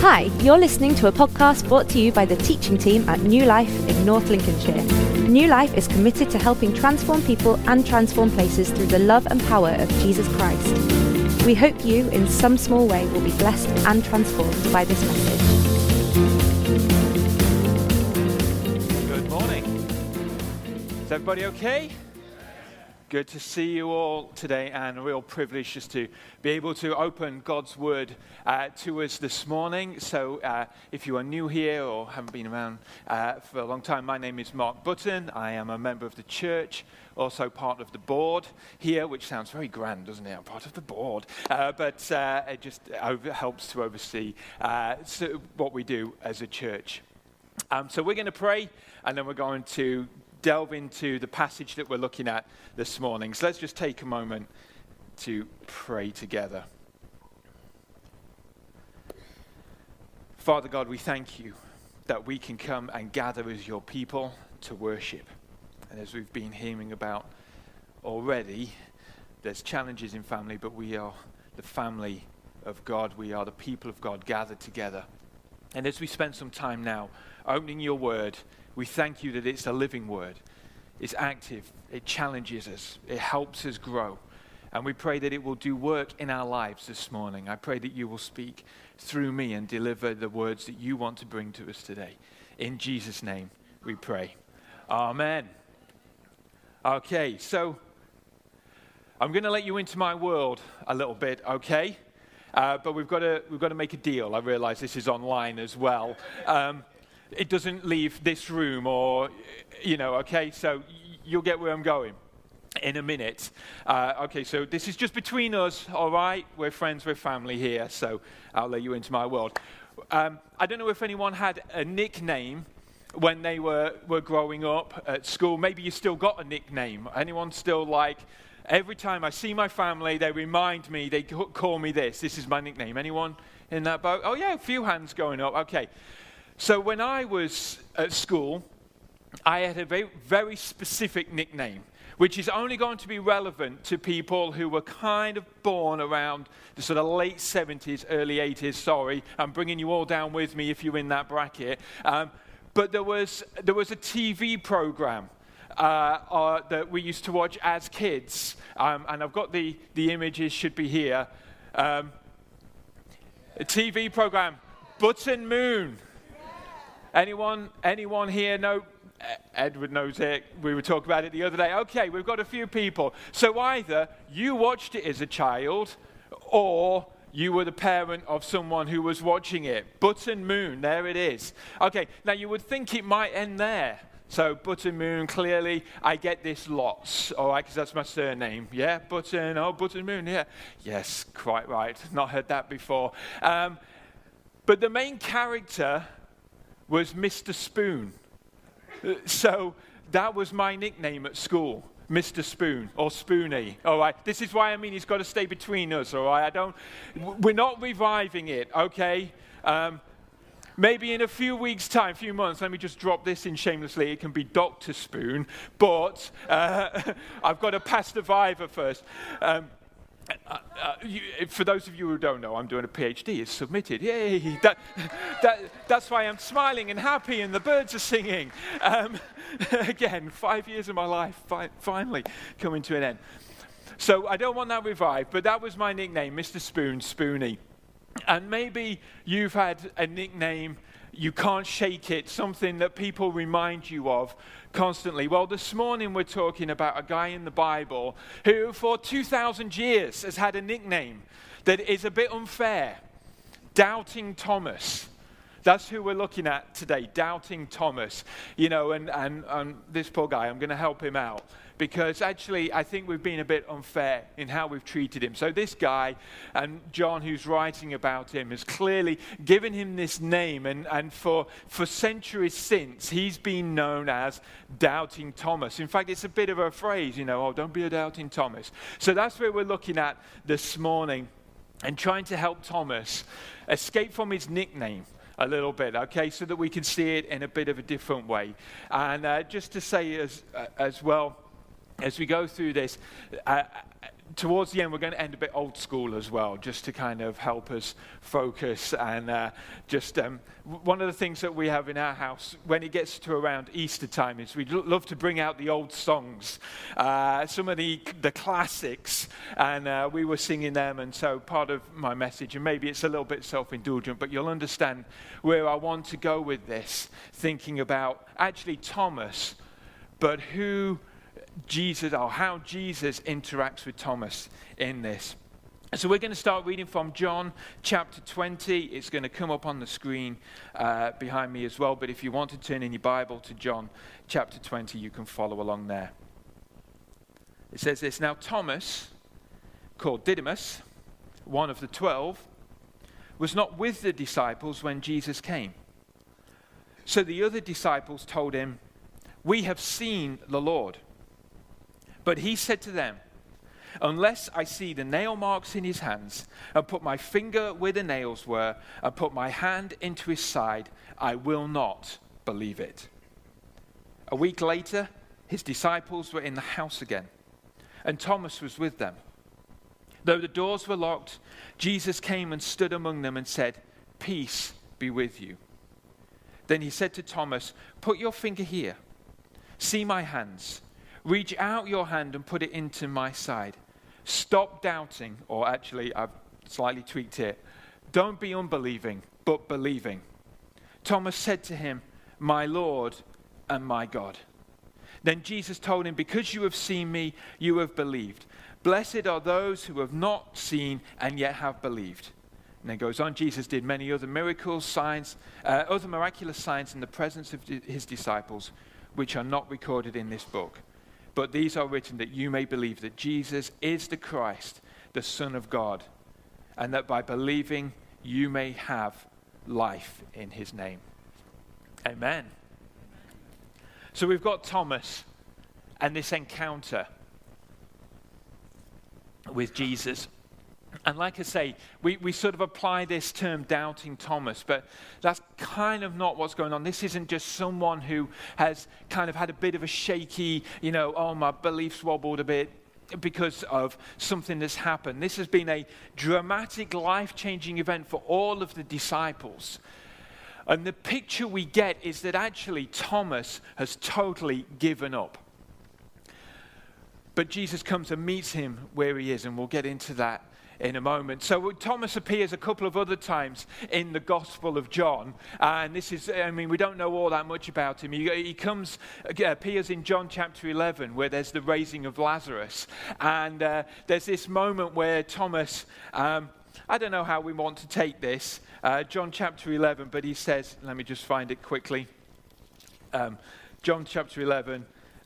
Hi, you're listening to a podcast brought to you by the teaching team at New Life in North Lincolnshire. New Life is committed to helping transform people and transform places through the love and power of Jesus Christ. We hope you, in some small way, will be blessed and transformed by this message. Good morning. Is everybody okay? Good to see you all today, and a real privilege just to be able to open God's Word to us this morning. So if you are new here or haven't been around for a long time, my name is Mark Button. I am a member of the church, also part of the board here, which sounds very grand, doesn't it? I'm part of the board. But it just helps to oversee what we do as a church. So we're going to pray, and then we're going to delve into the passage that we're looking at this morning. So let's just take a moment to pray together. Father God, we thank you that we can come and gather as your people to worship. And as we've been hearing about already, there's challenges in family, but we are the family of God. We are the people of God gathered together. And as we spend some time now opening your word, we thank you that it's a living word. It's active. It challenges us. It helps us grow. And we pray that it will do work in our lives this morning. I pray that you will speak through me and deliver the words that you want to bring to us today. In Jesus' name we pray. Amen. Okay, so I'm going to let you into my world a little bit, okay? But we've got to make a deal. I realize this is online as well. It doesn't leave this room or, okay? So you'll get where I'm going in a minute. Okay, so this is just between us, all right? We're friends, we're family here, so I'll let you into my world. I don't know if anyone had a nickname when they were growing up at school. Maybe you still got a nickname. Anyone still every time I see my family, they remind me, they call me this. This is my nickname. Anyone in that boat? Oh yeah, a few hands going up. Okay. So when I was at school, I had a very, very specific nickname, which is only going to be relevant to people who were kind of born around the sort of late 70s, early 80s. Sorry, I'm bringing you all down with me if you're in that bracket. But there was a TV program that we used to watch as kids, and I've got the images should be here. A TV program, Button Moon. Anyone here know? Edward knows it. We were talking about it the other day. Okay, we've got a few people. So either you watched it as a child, or you were the parent of someone who was watching it. Button Moon, there it is. Okay, now you would think it might end there. So Button Moon, clearly I get this lots, all right, because that's my surname. Yeah, Button Moon, yeah. Yes, quite right. Not heard that before. But the main character was Mr. Spoon. So that was my nickname at school, Mr. Spoon, or Spoonie, all right? This is why he's got to stay between us, all right? We're not reviving it, okay? Maybe in a few weeks' time, few months, let me just drop this in shamelessly, it can be Dr. Spoon, but I've got to pass the Viva first. For those of you who don't know, I'm doing a PhD. It's submitted. Yay! That's why I'm smiling and happy, and the birds are singing. Again, 5 years of my life finally coming to an end. So I don't want that revived, but that was my nickname, Mr. Spoon, Spoonie. And maybe you've had a nickname, you can't shake it, something that people remind you of constantly. Well, this morning we're talking about a guy in the Bible who for 2,000 years has had a nickname that is a bit unfair. Doubting Thomas. That's who we're looking at today, Doubting Thomas. And this poor guy, I'm going to help him out. Because actually, I think we've been a bit unfair in how we've treated him. So this guy, and John, who's writing about him, has clearly given him this name. And for centuries since, he's been known as Doubting Thomas. In fact, it's a bit of a phrase, oh, don't be a Doubting Thomas. So that's where we're looking at this morning and trying to help Thomas escape from his nickname a little bit, okay, so that we can see it in a bit of a different way. And just to say as well, as we go through this, towards the end, we're going to end a bit old school as well, just to kind of help us focus. And one of the things that we have in our house, when it gets to around Easter time, is we love to bring out the old songs, some of the classics, and we were singing them. And so part of my message, and maybe it's a little bit self-indulgent, but you'll understand where I want to go with this, thinking about actually Thomas, but who Jesus, or how Jesus interacts with Thomas in this. So we're going to start reading from John chapter 20. It's going to come up on the screen behind me as well, but if you want to turn in your Bible to John chapter 20, you can follow along there. It says this: Now Thomas, called Didymus, one of the 12, was not with the disciples when Jesus came. So the other disciples told him, "We have seen the Lord." But he said to them, "Unless I see the nail marks in his hands, and put my finger where the nails were, and put my hand into his side, I will not believe it." A week later, his disciples were in the house again, and Thomas was with them. Though the doors were locked, Jesus came and stood among them and said, "Peace be with you." Then he said to Thomas, "Put your finger here. See my hands. Reach out your hand and put it into my side. Stop doubting," or actually, I've slightly tweaked it. "Don't be unbelieving, but believing." Thomas said to him, "My Lord and my God." Then Jesus told him, "Because you have seen me, you have believed. Blessed are those who have not seen and yet have believed." And then goes on, Jesus did many other miracles, signs, other miraculous signs in the presence of his disciples, which are not recorded in this book. But these are written that you may believe that Jesus is the Christ, the Son of God, and that by believing you may have life in his name. Amen. So we've got Thomas and this encounter with Jesus. And like I say, we sort of apply this term doubting Thomas, but that's kind of not what's going on. This isn't just someone who has kind of had a bit of a shaky, my beliefs wobbled a bit because of something that's happened. This has been a dramatic, life-changing event for all of the disciples. And the picture we get is that actually Thomas has totally given up. But Jesus comes and meets him where he is, and we'll get into that in a moment. So Thomas appears a couple of other times in the Gospel of John, and this is, we don't know all that much about him. He appears in John chapter 11, where there's the raising of Lazarus, and there's this moment where Thomas, I don't know how we want to take this, John chapter 11, but he says, let me just find it quickly. John chapter 11,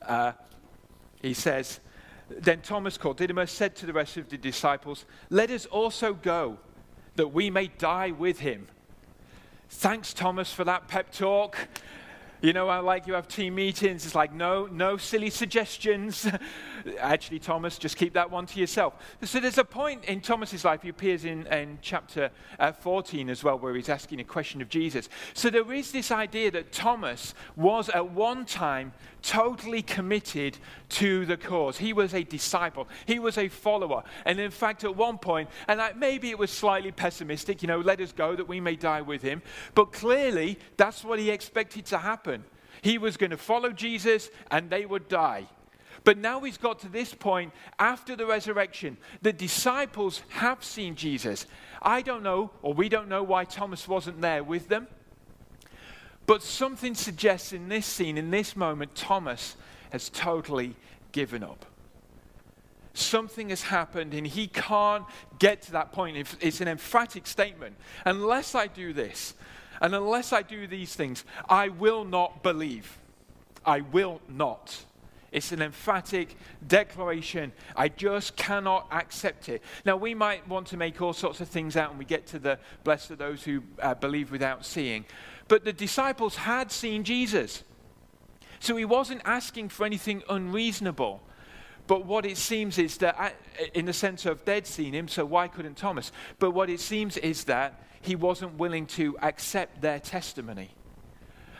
he says, "Then Thomas, called Didymus, said to the rest of the disciples, 'Let us also go, that we may die with him.'" Thanks, Thomas, for that pep talk. I like you have team meetings. It's like, no silly suggestions. Actually, Thomas, just keep that one to yourself. So there's a point in Thomas's life, he appears in chapter 14 as well, where he's asking a question of Jesus. So there is this idea that Thomas was at one time totally committed to the cause. He was a disciple. He was a follower. And in fact, at one point, and maybe it was slightly pessimistic, let us go that we may die with him. But clearly, that's what he expected to happen. He was going to follow Jesus and they would die. But now he's got to this point after the resurrection. The disciples have seen Jesus. I don't know, or we don't know why Thomas wasn't there with them. But something suggests in this scene, in this moment, Thomas has totally given up. Something has happened and he can't get to that point. It's an emphatic statement. Unless I do this, and unless I do these things, I will not believe. I will not. It's an emphatic declaration. I just cannot accept it. Now, we might want to make all sorts of things out, and we get to the blessed are those who believe without seeing. But the disciples had seen Jesus. So he wasn't asking for anything unreasonable. But what it seems is that, in the sense of they'd seen him, so why couldn't Thomas? But what it seems is that he wasn't willing to accept their testimony.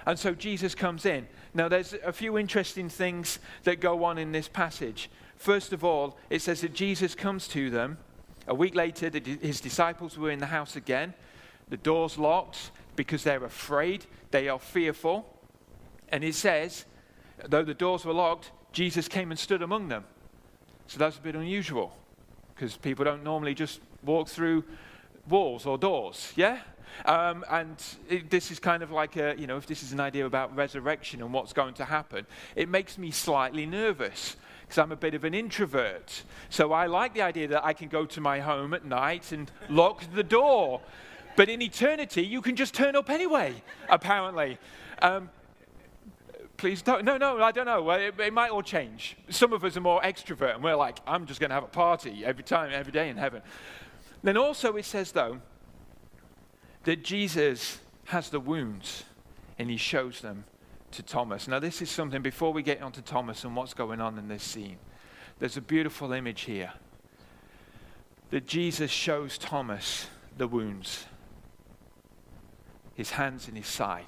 And so Jesus comes in. Now, there's a few interesting things that go on in this passage. First of all, it says that Jesus comes to them. A week later, his disciples were in the house again. The door's locked because they're afraid. They are fearful. And it says, though the doors were locked, Jesus came and stood among them. So that's a bit unusual because people don't normally just walk through walls or doors, yeah? This is kind of like if this is an idea about resurrection and what's going to happen, it makes me slightly nervous because I'm a bit of an introvert. So I like the idea that I can go to my home at night and lock the door. But in eternity, you can just turn up anyway, apparently. Please don't. No, I don't know. It might all change. Some of us are more extrovert, and we're like, I'm just going to have a party every day in heaven. Then also it says, though, that Jesus has the wounds, and he shows them to Thomas. Now, this is something, before we get on to Thomas and what's going on in this scene, there's a beautiful image here that Jesus shows Thomas the wounds, his hands and his side.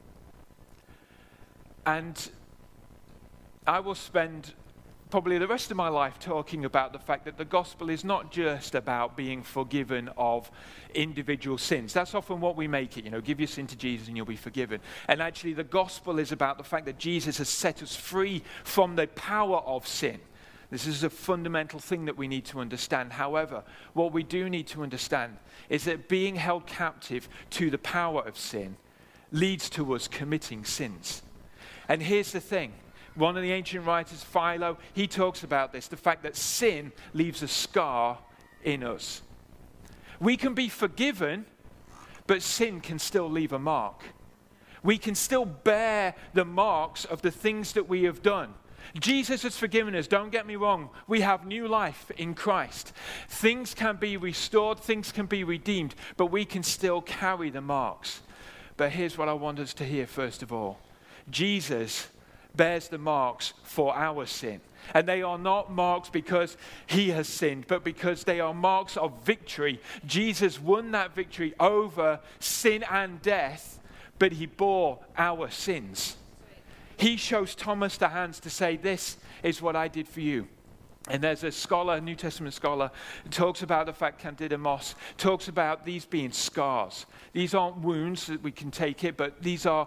And I will spend probably the rest of my life talking about the fact that the gospel is not just about being forgiven of individual sins. That's often what we make it, give your sin to Jesus and you'll be forgiven. And actually the gospel is about the fact that Jesus has set us free from the power of sin. This is a fundamental thing that we need to understand. However, what we do need to understand is that being held captive to the power of sin leads to us committing sins. And here's the thing. One of the ancient writers, Philo, he talks about this, the fact that sin leaves a scar in us. We can be forgiven, but sin can still leave a mark. We can still bear the marks of the things that we have done. Jesus has forgiven us, don't get me wrong. We have new life in Christ. Things can be restored, things can be redeemed, but we can still carry the marks. But here's what I want us to hear first of all. Jesus bears the marks for our sin. And they are not marks because he has sinned, but because they are marks of victory. Jesus won that victory over sin and death, but he bore our sins. He shows Thomas the hands to say, this is what I did for you. And there's a scholar, a New Testament scholar, who talks about the fact, Candida Moss, talks about these being scars. These aren't wounds that we can take it, but these are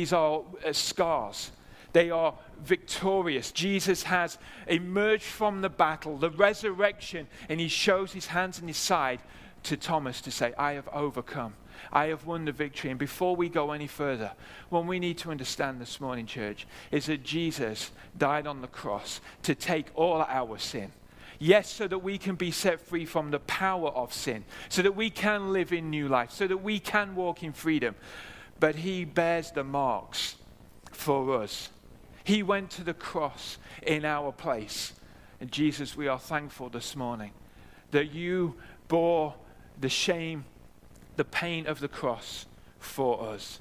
scars. They are victorious. Jesus has emerged from the battle, the resurrection, and he shows his hands and his side to Thomas to say, I have overcome. I have won the victory. And before we go any further, what we need to understand this morning, church, is that Jesus died on the cross to take all our sin. Yes, so that we can be set free from the power of sin, so that we can live in new life, so that we can walk in freedom. But he bears the marks for us. He went to the cross in our place. And Jesus, we are thankful this morning that you bore the shame, the pain of the cross for us.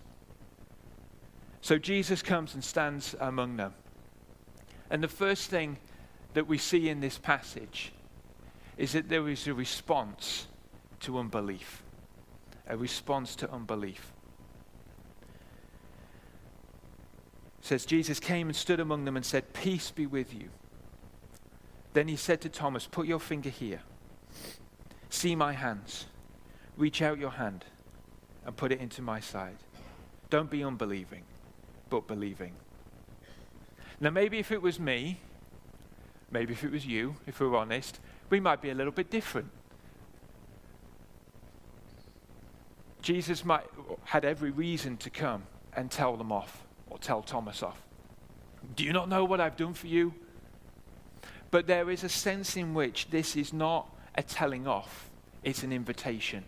So Jesus comes and stands among them. And the first thing that we see in this passage is that there is a response to unbelief. A response to unbelief. It says, Jesus came and stood among them and said, peace be with you. Then he said to Thomas, put your finger here. See my hands. Reach out your hand and put it into my side. Don't be unbelieving, but believing. Now maybe if it was me, maybe if it was you, if we're honest, we might be a little bit different. Jesus had every reason to come and tell them off. Or tell Thomas off. Do you not know what I've done for you? But there is a sense in which this is not a telling off, it's an invitation.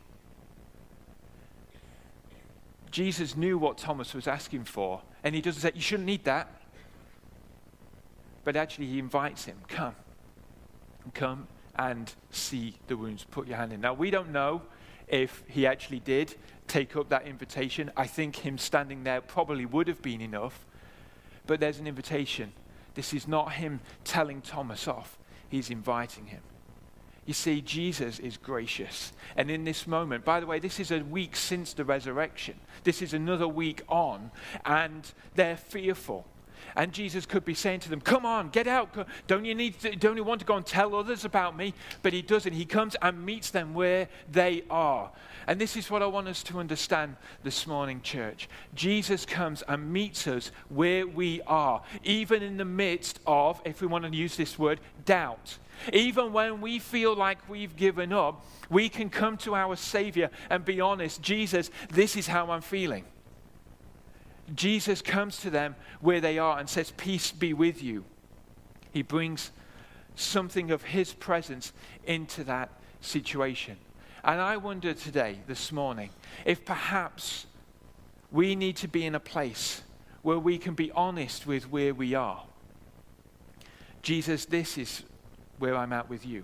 Jesus knew what Thomas was asking for, and he doesn't say, you shouldn't need that. But actually he invites him, come and see the wounds, put your hand in. Now we don't know if he actually did take up that invitation. I think him standing there probably would have been enough. But there's an invitation. This is not him telling Thomas off. He's inviting him. You see, Jesus is gracious. And in this moment, by the way, this is a week since the resurrection. This is another week on, and they're fearful. And Jesus could be saying to them, come on, get out. Don't you want to go and tell others about me? But he doesn't. He comes and meets them where they are. And this is what I want us to understand this morning, church. Jesus comes and meets us where we are, even in the midst of, if we want to use this word, doubt. Even when we feel like we've given up, we can come to our Savior and be honest. Jesus, this is how I'm feeling. Jesus comes to them where they are and says, peace be with you. He brings something of his presence into that situation. And I wonder today, this morning, if perhaps we need to be in a place where we can be honest with where we are. Jesus, this is where I'm at with you.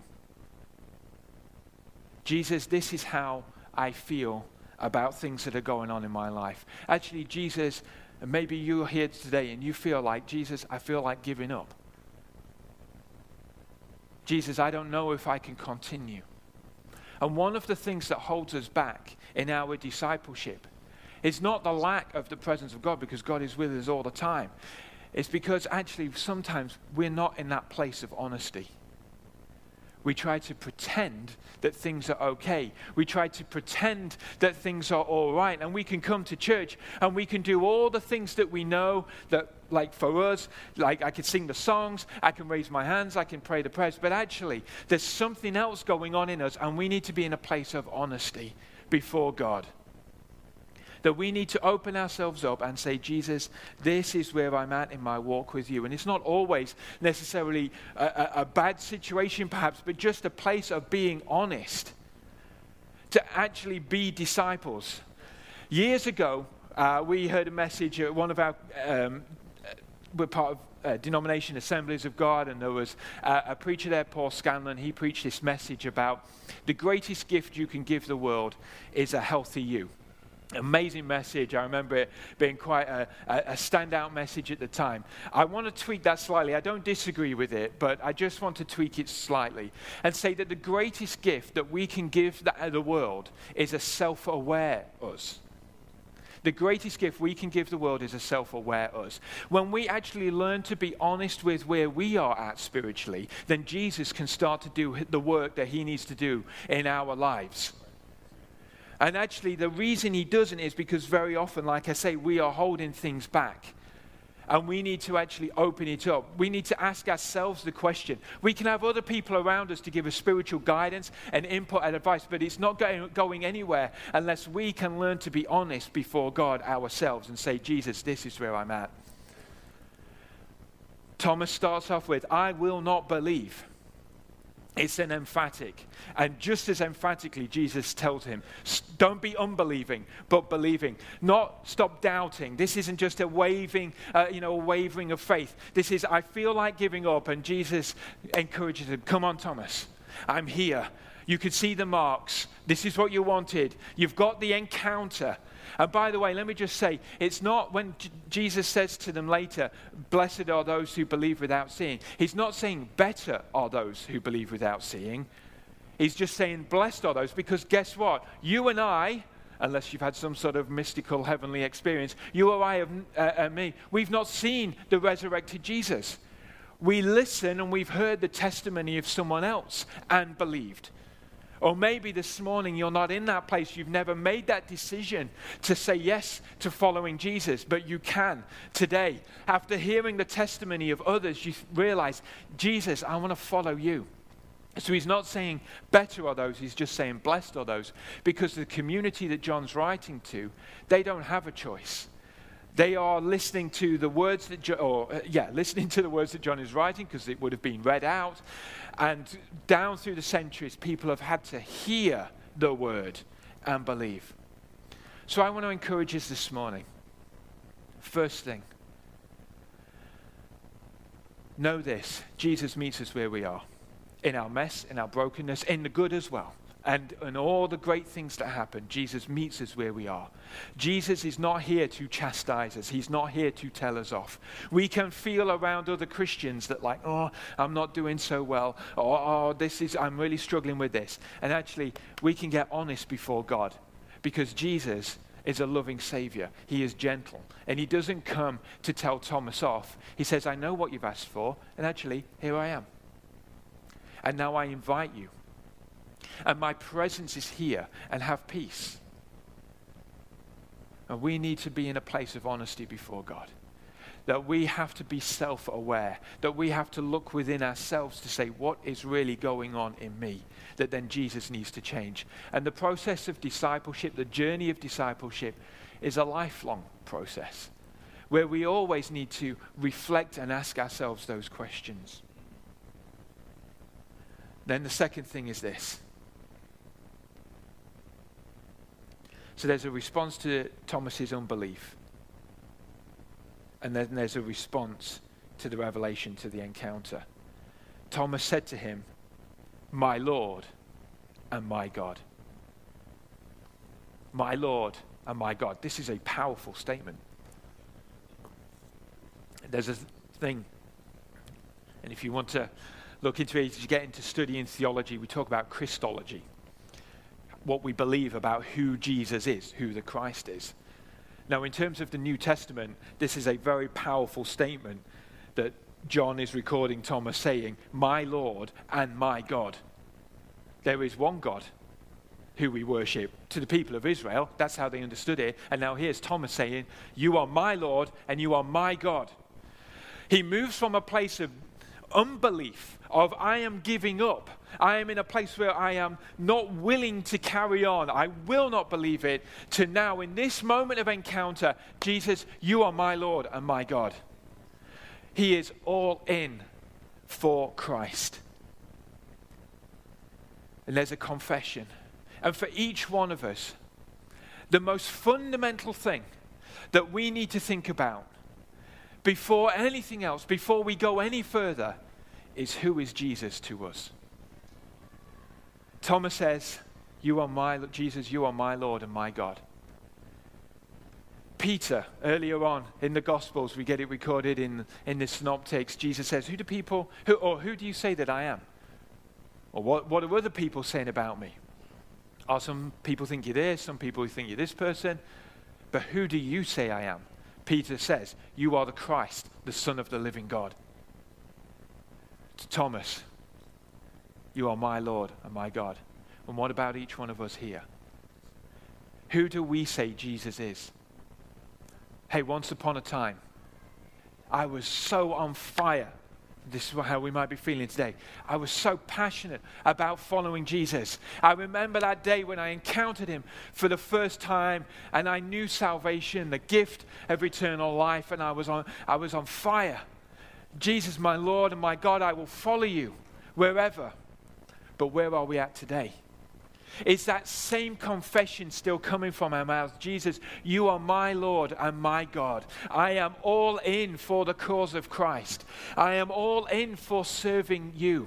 Jesus, this is how I feel about things that are going on in my life. Actually, Jesus, maybe you're here today and you feel like, Jesus, I feel like giving up. Jesus, I don't know if I can continue. And one of the things that holds us back in our discipleship is not the lack of the presence of God, because God is with us all the time. It's because actually sometimes we're not in that place of honesty. We try to pretend that things are okay. We try to pretend that things are all right. And we can come to church and we can do all the things that we know that, like for us, like I can sing the songs, I can raise my hands, I can pray the prayers. But actually, there's something else going on in us, and we need to be in a place of honesty before God. That we need to open ourselves up and say, Jesus, this is where I'm at in my walk with you. And it's not always necessarily a bad situation perhaps, but just a place of being honest. To actually be disciples. Years ago, we heard a message at one of our, we're part of denomination Assemblies of God, and there was a preacher there, Paul Scanlon. He preached this message about the greatest gift you can give the world is a healthy you. Amazing message. I remember it being quite a standout message at the time. I want to tweak that slightly. I don't disagree with it, but I just want to tweak it slightly and say that the greatest gift that we can give the world is a self-aware us. The greatest gift we can give the world is a self-aware us. When we actually learn to be honest with where we are at spiritually, then Jesus can start to do the work that he needs to do in our lives. And actually, the reason he doesn't is because very often, like I say, we are holding things back. And we need to actually open it up. We need to ask ourselves the question. We can have other people around us to give us spiritual guidance and input and advice, but it's not going anywhere unless we can learn to be honest before God ourselves and say, Jesus, this is where I'm at. Thomas starts off with, I will not believe. It's an emphatic. And just as emphatically, Jesus tells him, don't be unbelieving, but believing. Not stop doubting. This isn't just a wavering of faith. This is, I feel like giving up. And Jesus encourages him, come on, Thomas, I'm here. You could see the marks. This is what you wanted. You've got the encounter. And by the way, let me just say, it's not when Jesus says to them later, blessed are those who believe without seeing. He's not saying better are those who believe without seeing. He's just saying blessed are those, because guess what? You and I, unless you've had some sort of mystical heavenly experience, you or I and me, we've not seen the resurrected Jesus. We listen and we've heard the testimony of someone else and believed. Or maybe this morning you're not in that place. You've never made that decision to say yes to following Jesus. But you can today. After hearing the testimony of others, you realize, Jesus, I want to follow you. So he's not saying better are those. He's just saying blessed are those. Because the community that John's writing to, they don't have a choice. They are listening to the words that listening to the words that John is writing, because it would have been read out. And down through the centuries, people have had to hear the word and believe. So I want to encourage us this morning. First thing, know this: Jesus meets us where we are, in our mess, in our brokenness, in the good as well. And all the great things that happen, Jesus meets us where we are. Jesus is not here to chastise us. He's not here to tell us off. We can feel around other Christians that like, oh, I'm not doing so well. Or, oh, I'm really struggling with this. And actually, we can get honest before God because Jesus is a loving Savior. He is gentle. And he doesn't come to tell Thomas off. He says, I know what you've asked for. And actually, here I am. And now I invite you. And my presence is here, and have peace. And we need to be in a place of honesty before God. That we have to be self-aware. That we have to look within ourselves to say, what is really going on in me? That then Jesus needs to change. And the process of discipleship, the journey of discipleship, is a lifelong process. Where we always need to reflect and ask ourselves those questions. Then the second thing is this. So there's a response to Thomas's unbelief. And then there's a response to the revelation, to the encounter. Thomas said to him, my Lord and my God. My Lord and my God. This is a powerful statement. There's a thing, and if you want to look into it, as you get into studying theology, we talk about Christology. What we believe about who Jesus is, who the Christ is. Now, in terms of the New Testament, this is a very powerful statement that John is recording Thomas saying, my Lord and my God. There is one God who we worship. To the people of Israel, that's how they understood it. And now here's Thomas saying, you are my Lord and you are my God. He moves from a place of unbelief, of I am giving up. I am in a place where I am not willing to carry on. I will not believe it. To now, in this moment of encounter, Jesus, you are my Lord and my God. He is all in for Christ. And there's a confession. And for each one of us, the most fundamental thing that we need to think about before anything else, before we go any further, is who is Jesus to us. Thomas says, you are my Jesus, you are my Lord and my God. Peter, earlier on in the Gospels, we get it recorded in the Synoptics, Jesus says, who do you say that I am? Or what are other people saying about me? Are some people think you're this, some people think you're this person, but who do you say I am? Peter says, you are the Christ, the Son of the living God. To Thomas, you are my Lord and my God. And what about each one of us here? Who do we say Jesus is? Hey, once upon a time, I was so on fire. This is how we might be feeling today. I was so passionate about following Jesus. I remember that day when I encountered him for the first time and I knew salvation, the gift of eternal life, and I was on fire. Jesus, my Lord and my God, I will follow you wherever. But where are we at today? Is that same confession still coming from our mouths? Jesus, you are my Lord and my God. I am all in for the cause of Christ. I am all in for serving you.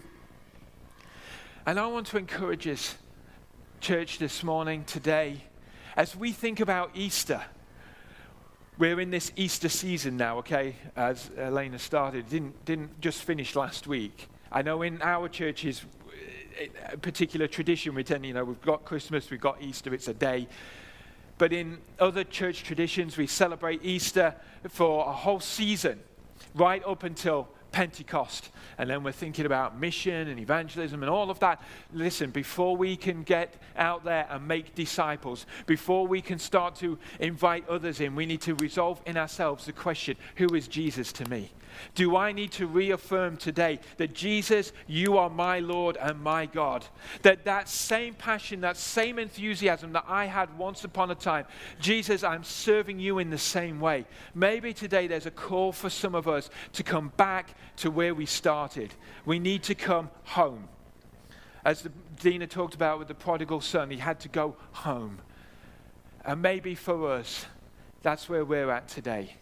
And I want to encourage us, church, this morning, today, as we think about Easter. We're in this Easter season now, okay? As Elena started, didn't just finish last week. I know in our churches, a particular tradition we tend, we've got Christmas, we've got Easter, it's a day. But in other church traditions, we celebrate Easter for a whole season, right up until Pentecost. And then we're thinking about mission and evangelism and all of that. Listen, before we can get out there and make disciples, before we can start to invite others in, we need to resolve in ourselves the question, who is Jesus to me? Do I need to reaffirm today that Jesus, you are my Lord and my God? That same passion, that same enthusiasm that I had once upon a time, Jesus, I'm serving you in the same way. Maybe today there's a call for some of us to come back to where we started. We need to come home. As Dina talked about with the prodigal son, he had to go home. And maybe for us, that's where we're at today.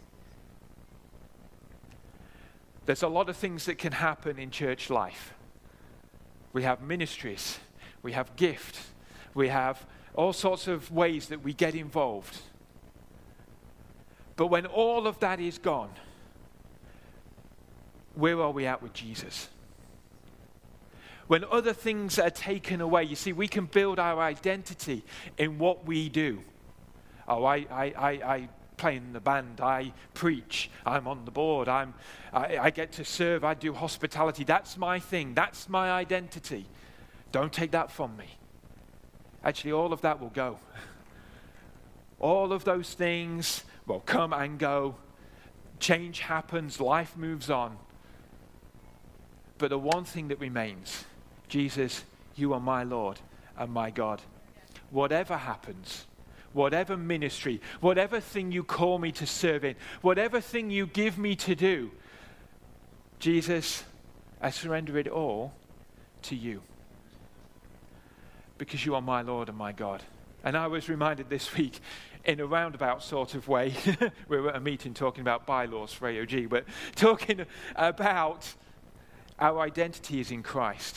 There's a lot of things that can happen in church life. We have ministries, we have gifts, We have all sorts of ways that we get involved. But when all of that is gone, where are we at with Jesus? When other things are taken away, you see, we can build our identity in what we do. Oh, I play in the band, I preach, I'm on the board, I get to serve, I do hospitality. That's my thing, that's my identity. Don't take that from me. Actually, all of that will go. All of those things will come and go. Change happens, life moves on. But the one thing that remains, Jesus, you are my Lord and my God. Whatever happens, whatever ministry, whatever thing you call me to serve in, whatever thing you give me to do, Jesus, I surrender it all to you. Because you are my Lord and my God. And I was reminded this week, in a roundabout sort of way, we were at a meeting talking about bylaws for AOG, but talking about our identity is in Christ.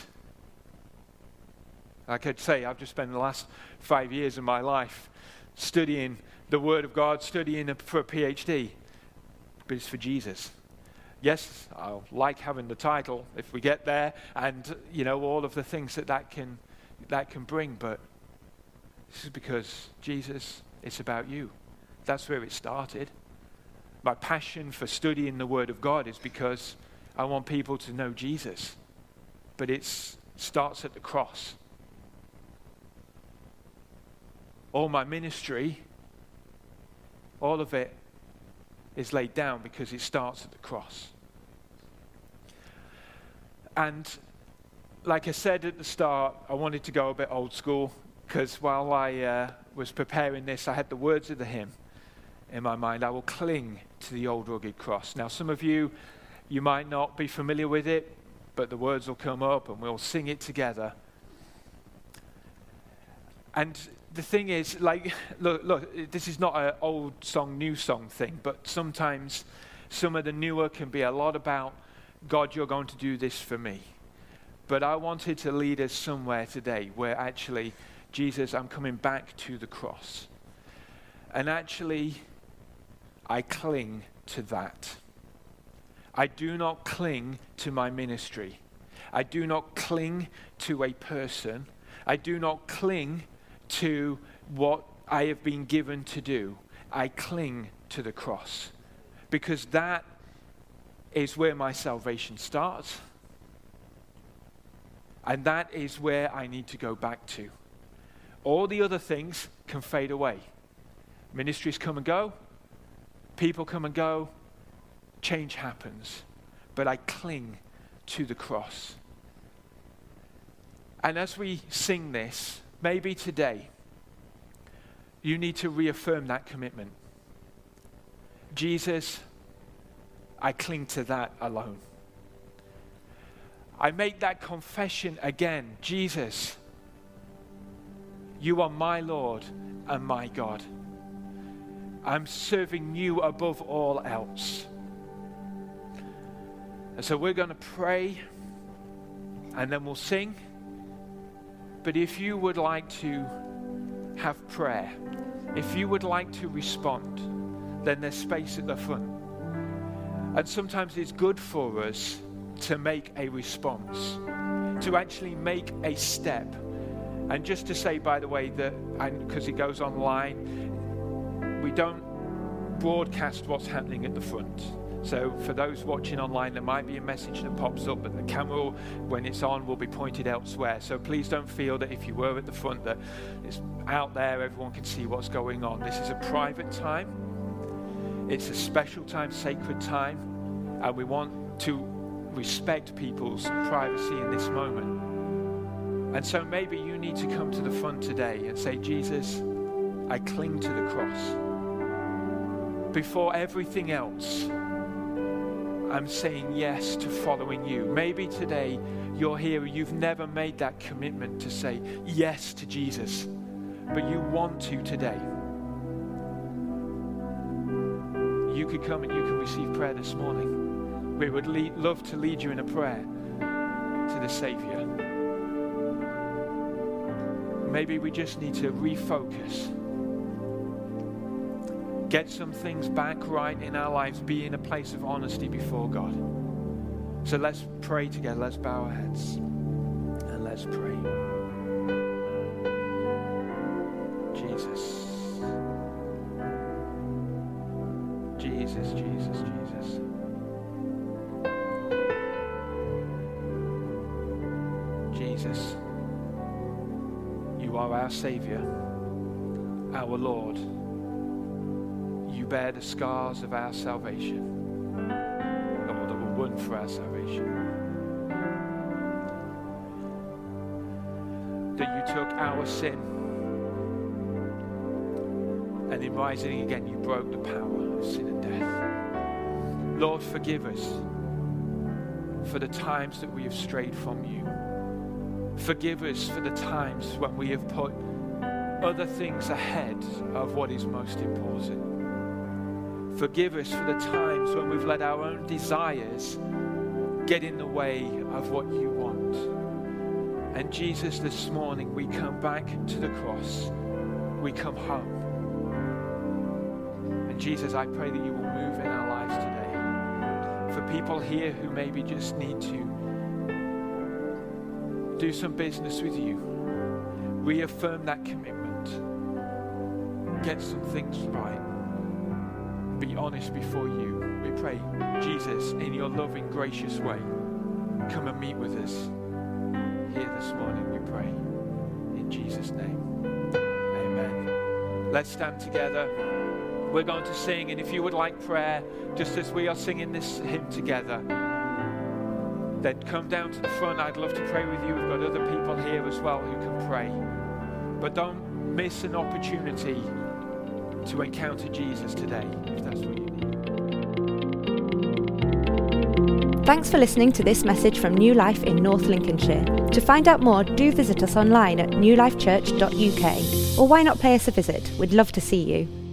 Like I'd say, I've just spent the last 5 years of my life studying the Word of God, studying for a PhD, but it's for Jesus. Yes, I'll like having the title if we get there, and all of the things that can bring, but this is because Jesus, it's about you. That's where it started. My passion for studying the Word of God is because I want people to know Jesus, but it starts at the cross. All my ministry, all of it is laid down because it starts at the cross. And like I said at the start, I wanted to go a bit old school because while I was preparing this, I had the words of the hymn in my mind. I will cling to the old rugged cross. Now, some of you might not be familiar with it, but the words will come up and we'll sing it together. And the thing is, look, this is not an old song, new song thing, but sometimes some of the newer can be a lot about, God, you're going to do this for me. But I wanted to lead us somewhere today where actually, Jesus, I'm coming back to the cross. And actually, I cling to that. I do not cling to my ministry. I do not cling to a person. I do not cling to what I have been given to do. I cling to the cross because that is where my salvation starts, and that is where I need to go back to. All the other things can fade away. Ministries come and go, people come and go, change happens, but I cling to the cross. And as we sing this, maybe today, you need to reaffirm that commitment. Jesus, I cling to that alone. I make that confession again. Jesus, you are my Lord and my God. I'm serving you above all else. And so we're going to pray and then we'll sing. But if you would like to have prayer, if you would like to respond, then there's space at the front. And sometimes it's good for us to make a response, to actually make a step. And just to say, by the way, that, and because it goes online, we don't broadcast what's happening at the front. So for those watching online, there might be a message that pops up, but the camera, when it's on, will be pointed elsewhere. So please don't feel that if you were at the front that it's out there, everyone can see what's going on. This is a private time. It's a special time, sacred time, and we want to respect people's privacy in this moment. And so maybe you need to come to the front today and say, Jesus, I cling to the cross. Before everything else, I'm saying yes to following you. Maybe today you're here, you've never made that commitment to say yes to Jesus, but you want to today. You could come and you can receive prayer this morning. We would love to lead you in a prayer to the Savior. maybe we just need to refocus. Get some things back right in our lives. Be in a place of honesty before God. So let's pray together. Let's bow our heads and let's pray. Jesus. Jesus, Jesus, Jesus. Jesus, you are our Savior, our Lord. You bear the scars of our salvation, Lord, that were won for our salvation. That you took our sin, and in rising again, you broke the power of sin and death. Lord, forgive us for the times that we have strayed from you. Forgive us for the times when we have put other things ahead of what is most important. Forgive us for the times when we've let our own desires get in the way of what you want. And Jesus, this morning we come back to the cross. We come home. And Jesus, I pray that you will move in our lives today. For people here who maybe just need to do some business with you, reaffirm that commitment, get some things right, be honest before you. We pray, Jesus, in your loving, gracious way, come and meet with us here this morning, we pray. In Jesus' name, amen. Let's stand together. We're going to sing, and if you would like prayer, just as we are singing this hymn together, then come down to the front. I'd love to pray with you. We've got other people here as well who can pray. But don't miss an opportunity to encounter Jesus today, if that's what you need. Thanks for listening to this message from New Life in North Lincolnshire. To find out more, do visit us online at newlifechurch.uk. Or why not pay us a visit? We'd love to see you.